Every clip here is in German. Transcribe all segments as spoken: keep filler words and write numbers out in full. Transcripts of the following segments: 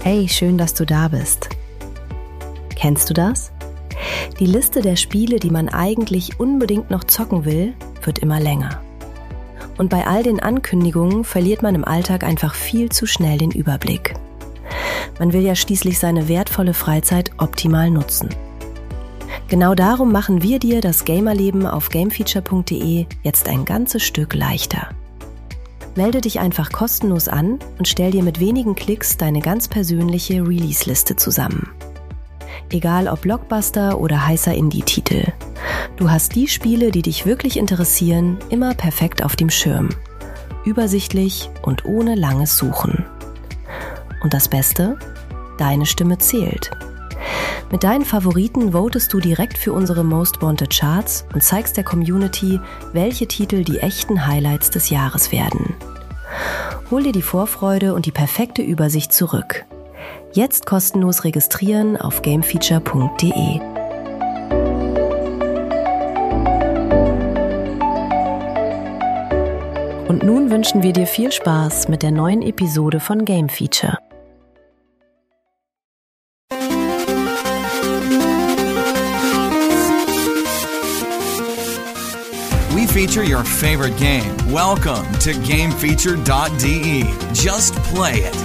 Hey, schön, dass du da bist. Kennst du das? Die Liste der Spiele, die man eigentlich unbedingt noch zocken will, wird immer länger. Und bei all den Ankündigungen verliert man im Alltag einfach viel zu schnell den Überblick. Man will ja schließlich seine wertvolle Freizeit optimal nutzen. Genau darum machen wir dir das Gamerleben auf gamefeature punkt de jetzt ein ganzes Stück leichter. Melde dich einfach kostenlos an und stell dir mit wenigen Klicks deine ganz persönliche Release-Liste zusammen. Egal ob Blockbuster oder heißer Indie-Titel. Du hast die Spiele, die dich wirklich interessieren, immer perfekt auf dem Schirm. Übersichtlich und ohne langes Suchen. Und das Beste? Deine Stimme zählt. Mit deinen Favoriten votest du direkt für unsere Most Wanted Charts und zeigst der Community, welche Titel die echten Highlights des Jahres werden. Hol dir die Vorfreude und die perfekte Übersicht zurück. Jetzt kostenlos registrieren auf gamefeature punkt de. Und nun wünschen wir dir viel Spaß mit der neuen Episode von Game Feature. We feature your favorite game. Welcome to game feature dot de. Just play it.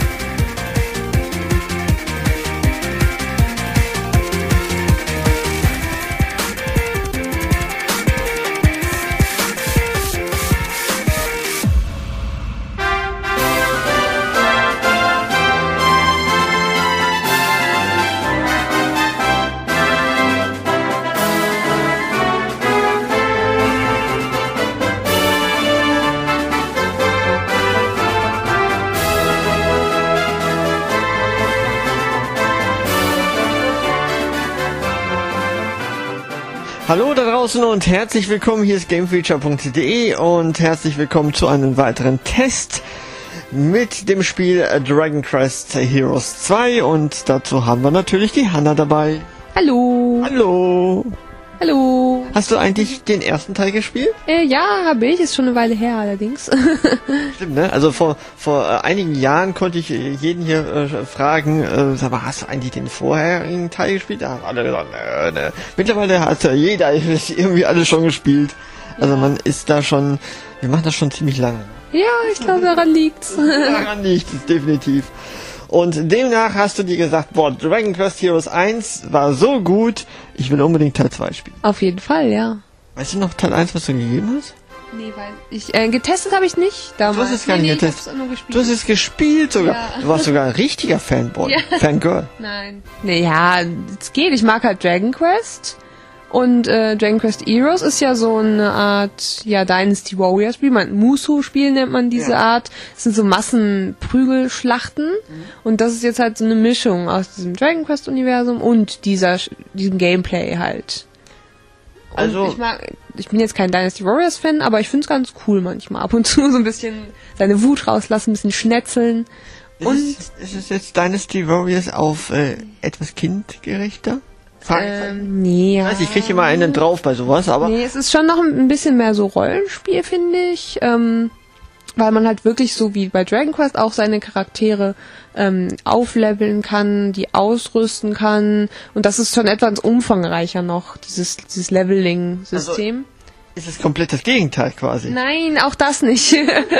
Hallo da draußen und herzlich willkommen, hier ist game feature punkt de und herzlich willkommen zu einem weiteren Test mit dem Spiel Dragon Quest Heroes zwei und dazu haben wir natürlich die Hanna dabei. Hallo. Hallo. Hallo. Hast du eigentlich den ersten Teil gespielt? Äh, ja, habe ich. Ist schon eine Weile her allerdings. Stimmt, ne? Also vor vor äh, einigen Jahren konnte ich äh, jeden hier äh, fragen, äh, sag mal, hast du eigentlich den vorherigen Teil gespielt? Da haben alle gesagt, nö, nö. Mittlerweile hat ja jeder irgendwie alles schon gespielt. Also ja. Man ist da schon, wir machen das schon ziemlich lange. Ja, ich glaube, daran liegt's. Daran liegt es, definitiv. Und demnach hast du dir gesagt, boah, Dragon Quest Heroes eins war so gut, ich will unbedingt Teil zwei spielen. Auf jeden Fall, ja. Weißt du noch Teil eins, was du gegeben hast? Nee, weil ich, äh, getestet habe ich nicht damals. Du hast es gar nee, nicht nee, getestet. Nur gespielt. Du hast es gespielt sogar. Ja. Du warst sogar ein richtiger Fanboy. Ja. Fangirl. Nein. Nee, ja, es geht. Ich mag halt Dragon Quest. Und äh, Dragon Quest Heroes ist ja so eine Art, ja, Dynasty Warrior Spiel. Man, Musou-Spiel nennt man diese ja. Art. Das sind so Massenprügelschlachten. Mhm. Und das ist jetzt halt so eine Mischung aus diesem Dragon Quest Universum und dieser, diesem Gameplay halt. Und also ich mag, ich bin jetzt kein Dynasty Warriors Fan, aber ich find's ganz cool manchmal. Ab und zu so ein bisschen seine Wut rauslassen, ein bisschen schnetzeln. Und ist, ist es jetzt Dynasty Warriors auf äh, etwas kindgerechter? Ähm, nee, ja. Ich weiß, ich kriege immer einen drauf bei sowas, aber... Nee, es ist schon noch ein bisschen mehr so Rollenspiel, finde ich, ähm, weil man halt wirklich so wie bei Dragon Quest auch seine Charaktere ähm, aufleveln kann, die ausrüsten kann und das ist schon etwas umfangreicher noch, dieses, dieses Leveling-System. Also ist es komplett das Gegenteil quasi? Nein, auch das nicht.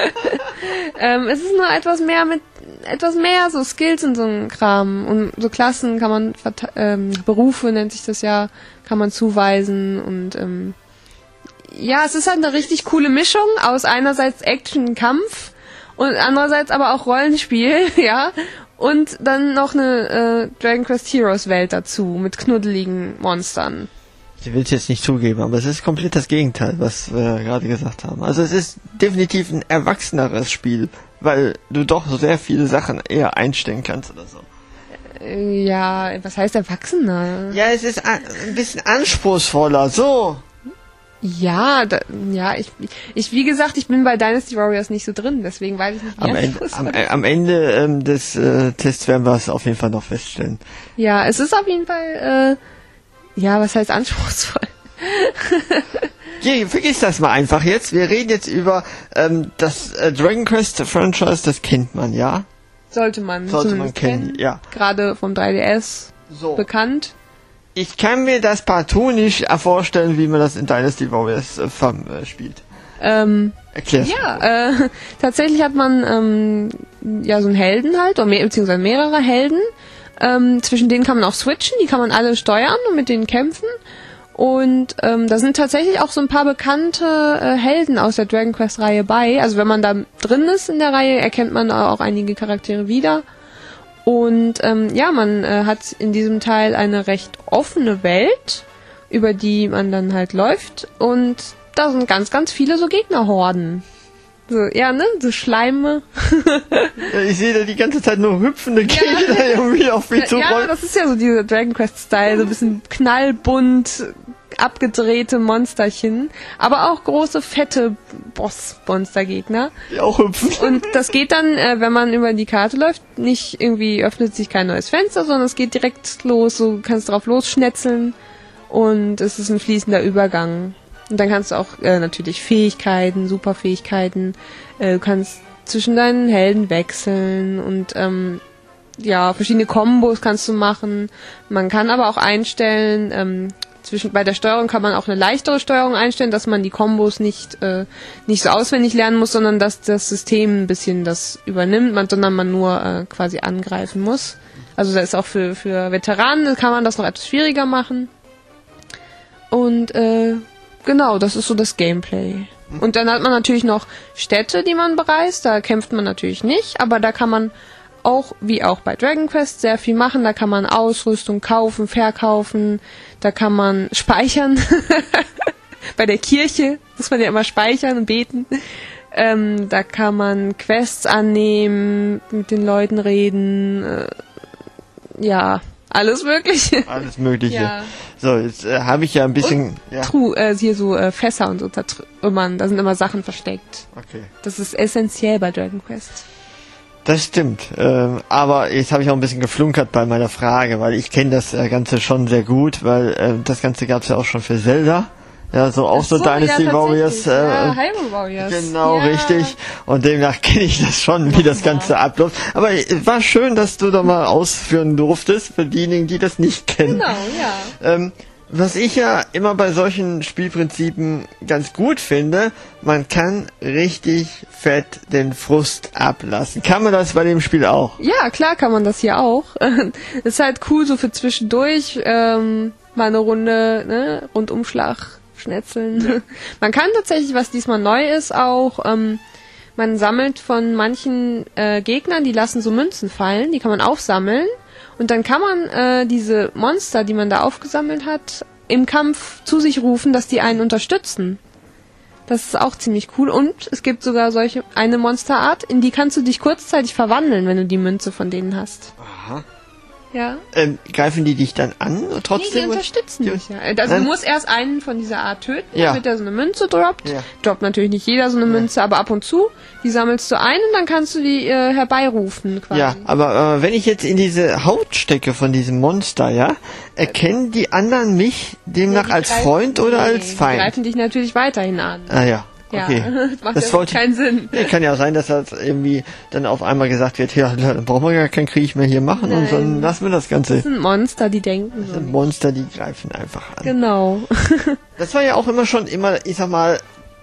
ähm, es ist nur etwas mehr mit etwas mehr so Skills und so ein Kram und so Klassen kann man ähm, Berufe nennt sich das ja, kann man zuweisen und ähm, ja, es ist halt eine richtig coole Mischung aus einerseits Action und Kampf und andererseits aber auch Rollenspiel, ja, und dann noch eine äh, Dragon Quest Heroes Welt dazu mit knuddeligen Monstern. Ich will es jetzt nicht zugeben, aber es ist komplett das Gegenteil, was wir gerade gesagt haben. Also es ist definitiv ein erwachseneres Spiel, weil du doch sehr viele Sachen eher einstellen kannst oder so. Ja, was heißt erwachsener? Ja, es ist ein bisschen anspruchsvoller, so. Ja, da, ja, ich, ich, wie gesagt, ich bin bei Dynasty Warriors nicht so drin, deswegen weiß ich nicht, wie am Ende, am, am Ende ähm, des äh, Tests werden wir es auf jeden Fall noch feststellen. Ja, es ist auf jeden Fall, äh, ja, was heißt anspruchsvoll? Je, vergiss das mal einfach jetzt. Wir reden jetzt über ähm, das äh, Dragon Quest Franchise, das kennt man, ja? Sollte man. Sollte man kennen, kennen, ja. Gerade vom drei D S So. bekannt. Ich kann mir das partout nicht vorstellen, wie man das in Dynasty Warriors äh, äh, spielt. Ähm, Erklär's. ja, äh, tatsächlich hat man ähm, ja so einen Helden halt, oder mehr, beziehungsweise mehrere Helden. Ähm, zwischen denen kann man auch switchen, die kann man alle steuern und mit denen kämpfen. Und ähm, da sind tatsächlich auch so ein paar bekannte äh, Helden aus der Dragon Quest Reihe bei. Also wenn man da drin ist in der Reihe, erkennt man auch einige Charaktere wieder. Und ähm, ja, man äh, hat in diesem Teil eine recht offene Welt, über die man dann halt läuft. Und da sind ganz, ganz viele so Gegnerhorden. So, ja, ne? So Schleime. Ja, ich sehe da die ganze Zeit nur hüpfende Gegner ja. irgendwie auf mich zu Ja, rollen. das ist ja so dieser Dragon Quest-Style, so ein bisschen knallbunt, abgedrehte Monsterchen, aber auch große, fette Boss-Monster-Gegner. Die auch hüpfen. Und das geht dann, äh, wenn man über die Karte läuft, nicht irgendwie öffnet sich kein neues Fenster, sondern es geht direkt los, so du kannst drauf losschnetzeln und es ist ein fließender Übergang. Und dann kannst du auch äh, natürlich Fähigkeiten, Superfähigkeiten, äh, du kannst zwischen deinen Helden wechseln und ähm, ja, verschiedene Kombos kannst du machen. Man kann aber auch einstellen, ähm, zwischen bei der Steuerung kann man auch eine leichtere Steuerung einstellen, dass man die Kombos nicht äh, nicht so auswendig lernen muss, sondern dass das System ein bisschen das übernimmt, man, sondern man nur äh, quasi angreifen muss. Also das ist auch für für Veteranen kann man das noch etwas schwieriger machen. Und äh, genau, das ist so das Gameplay. Und dann hat man natürlich noch Städte, die man bereist. Da kämpft man natürlich nicht, aber da kann man auch, wie auch bei Dragon Quest, sehr viel machen. Da kann man Ausrüstung kaufen, verkaufen. Da kann man speichern. Bei der Kirche muss man ja immer speichern und beten. Ähm, da kann man Quests annehmen, mit den Leuten reden. Äh, ja, alles Mögliche. Alles Mögliche. Ja. So, jetzt äh, habe ich ja ein bisschen... Ja. Tru, äh, hier so äh, Fässer und so zertrümmern, da sind immer Sachen versteckt. Okay. Das ist essentiell bei Dragon Quest. Das stimmt. Ähm, aber jetzt habe ich auch ein bisschen geflunkert bei meiner Frage, weil ich kenne das äh, Ganze schon sehr gut, weil äh, das Ganze gab es ja auch schon für Zelda. Ja, so auch so, so Dynasty ja, Warriors. Äh, ja, Hyrule Warriors. Genau, ja. richtig. Und demnach kenne ich das schon, wie das Ganze abläuft. Aber es war schön, dass du da mal ausführen durftest, für diejenigen, die das nicht kennen. Genau, ja. Ähm, was ich ja immer bei solchen Spielprinzipen ganz gut finde, man kann richtig fett den Frust ablassen. Kann man das bei dem Spiel auch? Ja, klar kann man das hier auch. Ist halt cool, so für zwischendurch ähm, mal eine Runde, ne, Rundumschlag schnetzeln. Man kann tatsächlich, was diesmal neu ist, auch, ähm, man sammelt von manchen äh, Gegnern, die lassen so Münzen fallen, die kann man aufsammeln und dann kann man äh, diese Monster, die man da aufgesammelt hat, im Kampf zu sich rufen, dass die einen unterstützen. Das ist auch ziemlich cool und es gibt sogar solche eine Monsterart, in die kannst du dich kurzzeitig verwandeln, wenn du die Münze von denen hast. Aha. Ja. Ähm, greifen die dich dann an und trotzdem? Nee, die unterstützen die, dich, ja. Also du musst erst einen von dieser Art töten, ja. damit er so eine Münze droppt. Ja. Droppt natürlich nicht jeder so eine ja. Münze, aber ab und zu. Die sammelst du ein und dann kannst du die äh, herbeirufen quasi. Ja, aber äh, wenn ich jetzt in diese Haut stecke von diesem Monster, ja, erkennen die anderen mich demnach ja, als greifen, Freund oder nee, als Feind? Die greifen dich natürlich weiterhin an. Ah ja. Ja, okay. das macht das ja wollte, keinen Sinn. Ja, kann ja sein, dass das irgendwie dann auf einmal gesagt wird, ja, dann brauchen wir gar keinen Krieg mehr hier machen. Nein. Und dann lassen wir das Ganze. Das sind Monster, die denken das so. sind nicht. Monster, die greifen einfach an. Genau. Das war ja auch immer schon immer, ich sag mal,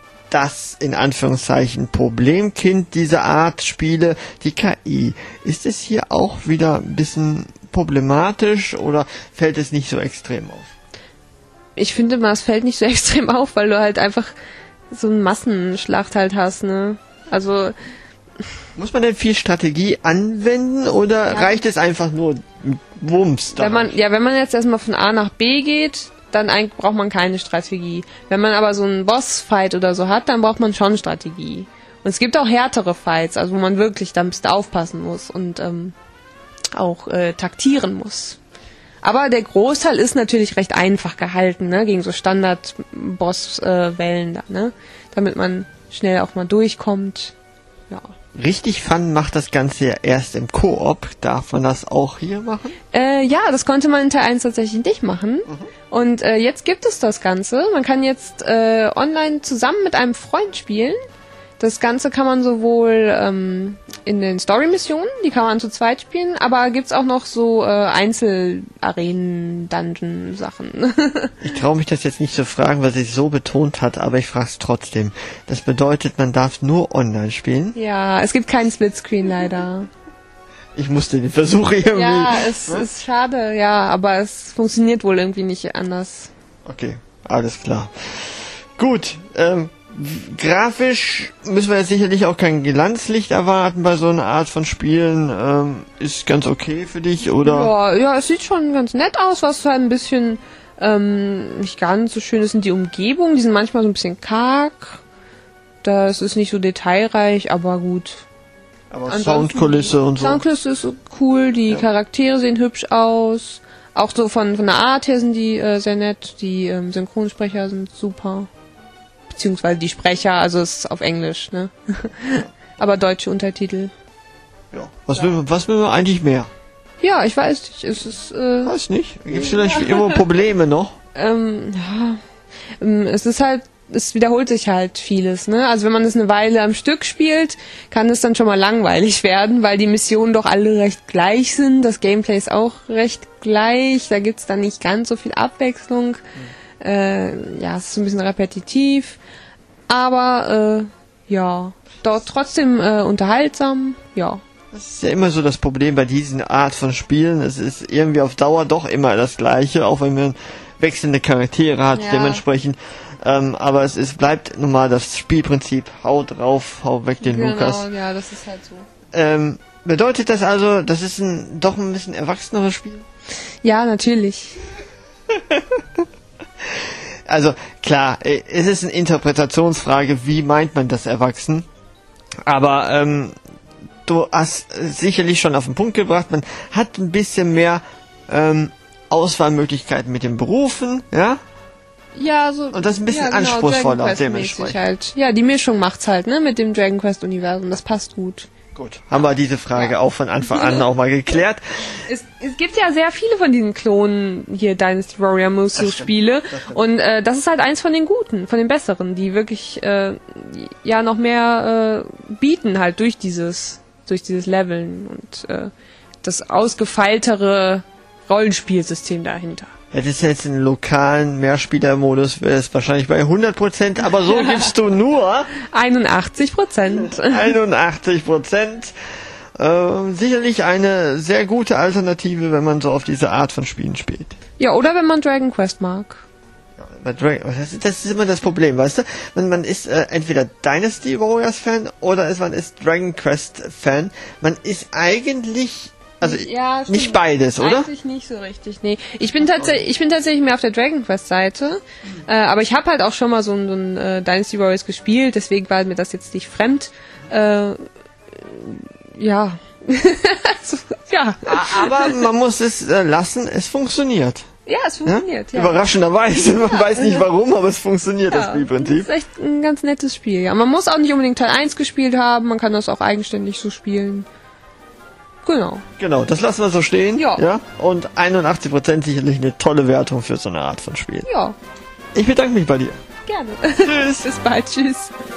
das in Anführungszeichen Problemkind dieser Art Spiele, die K I. Ist es hier auch wieder ein bisschen problematisch oder fällt es nicht so extrem auf? Ich finde mal, es fällt nicht so extrem auf, weil du halt einfach so eine Massenschlacht halt hast, ne? Also... Muss man denn viel Strategie anwenden oder ja. reicht es einfach nur Wumms? Wenn man, ja, wenn man jetzt erstmal von A nach B geht, dann eigentlich braucht man keine Strategie. Wenn man aber so einen Bossfight oder so hat, dann braucht man schon Strategie. Und es gibt auch härtere Fights, also wo man wirklich da ein bisschen aufpassen muss und ähm, auch äh, taktieren muss. Aber der Großteil ist natürlich recht einfach gehalten, ne, gegen so Standard-Boss-Wellen da, ne, damit man schnell auch mal durchkommt. Ja. Richtig Fun macht das Ganze ja erst im Koop. Darf man das auch hier machen? Äh, ja, das konnte man in Teil eins tatsächlich nicht machen. Mhm. Und äh, jetzt gibt es das Ganze. Man kann jetzt äh, online zusammen mit einem Freund spielen. Das Ganze kann man sowohl ähm, in den Story-Missionen, die kann man zu zweit spielen, aber gibt's auch noch so äh, Einzel-Arenen-Dungeon-Sachen. Ich traue mich das jetzt nicht zu fragen, weil sie es so betont hat, aber ich frage es trotzdem. Das bedeutet, man darf nur online spielen? Ja, es gibt keinen Splitscreen leider. Ich musste den Versuch irgendwie... Ja, es was? ist schade, ja, aber es funktioniert wohl irgendwie nicht anders. Okay, alles klar. Gut, ähm, grafisch müssen wir jetzt sicherlich auch kein Glanzlicht erwarten bei so einer Art von Spielen. Ähm, ist ganz okay für dich, oder? Ja, ja, es sieht schon ganz nett aus, was halt ein bisschen ähm, nicht ganz so schön ist, sind die Umgebungen, die sind manchmal so ein bisschen karg. Das ist nicht so detailreich, aber gut. Aber Soundkulisse und so. Soundkulisse ist cool, die ja. Charaktere sehen hübsch aus. Auch so von, von der Art her sind die äh, sehr nett. Die ähm, Synchronsprecher sind super. Beziehungsweise die Sprecher, also es ist auf Englisch, ne? Aber deutsche Untertitel. Ja. Was, ja. Will, was will man eigentlich mehr? Ja, ich weiß nicht. Es ist, äh, weiß nicht. Gibt es vielleicht immer Probleme noch? Ähm, ja. Ähm, es ist halt, es wiederholt sich halt vieles, ne? Also wenn man das eine Weile am Stück spielt, kann es dann schon mal langweilig werden, weil die Missionen doch alle recht gleich sind. Das Gameplay ist auch recht gleich. Da gibt's dann nicht ganz so viel Abwechslung. Mhm. Äh, ja, es ist ein bisschen repetitiv, aber äh, ja, dort trotzdem äh, unterhaltsam, ja. Das ist ja immer so das Problem bei diesen Art von Spielen. Es ist irgendwie auf Dauer doch immer das Gleiche, auch wenn man wechselnde Charaktere hat, ja. Dementsprechend. Ähm, aber es ist, bleibt nun mal das Spielprinzip, hau drauf, hau weg den genau, Lukas. Genau, ja, das ist halt so. Ähm, bedeutet das also, das ist ein doch ein bisschen erwachseneres Spiel? Ja, natürlich. Also klar, es ist eine Interpretationsfrage, wie meint man das erwachsen? Aber ähm, du hast sicherlich schon auf den Punkt gebracht, man hat ein bisschen mehr ähm, Auswahlmöglichkeiten mit den Berufen, ja? Ja, so. Und das ist ein bisschen ja, genau, anspruchsvoller dementsprechend. Halt. Ja, die Mischung macht's halt, ne, mit dem Dragon Quest Universum, das passt gut. Gut, haben wir diese Frage ja. auch von Anfang an auch mal geklärt. Es, es gibt ja sehr viele von diesen Klonen hier Dynasty Warrior Musou Spiele und äh, das ist halt eins von den guten, von den besseren, die wirklich äh, ja noch mehr äh, bieten halt durch dieses durch dieses Leveln und äh, das ausgefeiltere Rollenspielsystem dahinter. Hättest du jetzt einen lokalen Mehrspielermodus, wäre es wahrscheinlich bei hundert Prozent, aber so gibst du nur einundachtzig Prozent. einundachtzig Prozent. Äh, sicherlich eine sehr gute Alternative, wenn man so auf diese Art von Spielen spielt. Ja, oder wenn man Dragon Quest mag. Ja, bei Dragon, das, ist, das ist immer das Problem, weißt du? Man, man ist äh, entweder Dynasty Warriors Fan oder ist, man ist Dragon Quest Fan. Man ist eigentlich... Also ja, nicht beides, oder? Eigentlich nicht so richtig, nee. Ich bin tatsächlich, ich bin tatsächlich mehr auf der Dragon Quest Seite, mhm. äh, aber ich habe halt auch schon mal so ein, so ein äh, Dynasty Warriors gespielt, deswegen war mir das jetzt nicht fremd. Äh, ja. so, ja. Aber man muss es äh, lassen, es funktioniert. Ja, es funktioniert, ja. ja. Überraschenderweise, man ja. weiß nicht warum, aber es funktioniert, ja, das Spielprinzip. Das ist echt ein ganz nettes Spiel, ja. Man muss auch nicht unbedingt Teil eins gespielt haben, man kann das auch eigenständig so spielen. Genau. Genau, das lassen wir so stehen. Ja. ja? Und einundachtzig Prozent sicherlich eine tolle Wertung für so eine Art von Spiel. Ja. Ich bedanke mich bei dir. Gerne. Tschüss. Bis bald. Tschüss.